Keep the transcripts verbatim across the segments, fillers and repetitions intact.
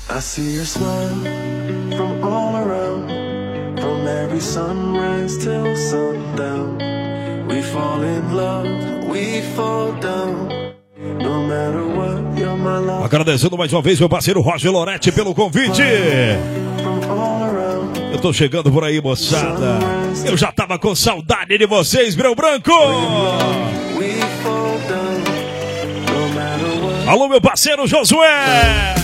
I see your smile from all around, from every sunrise till sundown. We fall in love, we fall down. No matter what, you're my love. Agradecendo mais uma vez meu parceiro Roger Loretti pelo convite. Eu tô chegando por aí, moçada. Eu já tava com saudade de vocês, Breu Branco. Alô, meu parceiro Josué.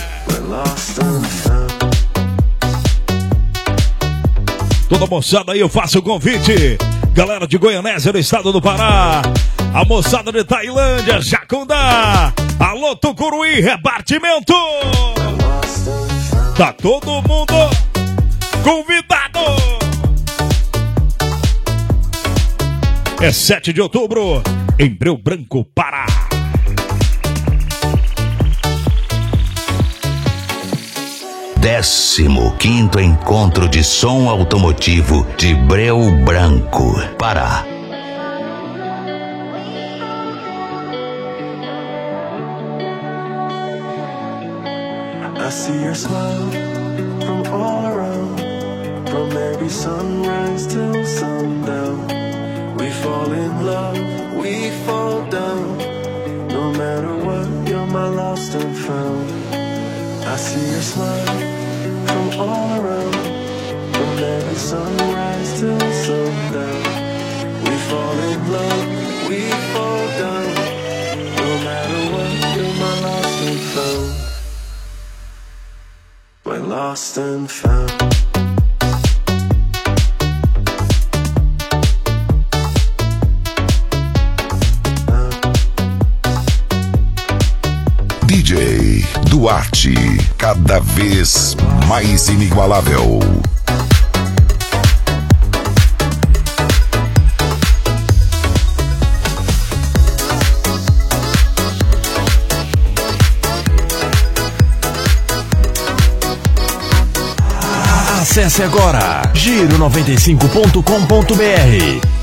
Toda moçada aí, eu faço o convite. Galera de Goianésia, no estado do Pará. A moçada de Tailândia, Jacundá. Alô, Tucuruí, repartimento. Tá todo mundo convidado. É sete de outubro, em Breu Branco, Pará. Décimo quinto Encontro de Som Automotivo de Breu Branco, Pará. I see your smile from all around, from every sunrise till sundown. We fall in love, we fall down. No matter what, you're my lost and found. I see your smile from all around, from every sunrise till sundown. We fall in love, we fall down. No matter what, you're my lost and found. My lost and found. D J Duarte, cada vez mais inigualável. Acesse agora giro noventa e cinco ponto com ponto br.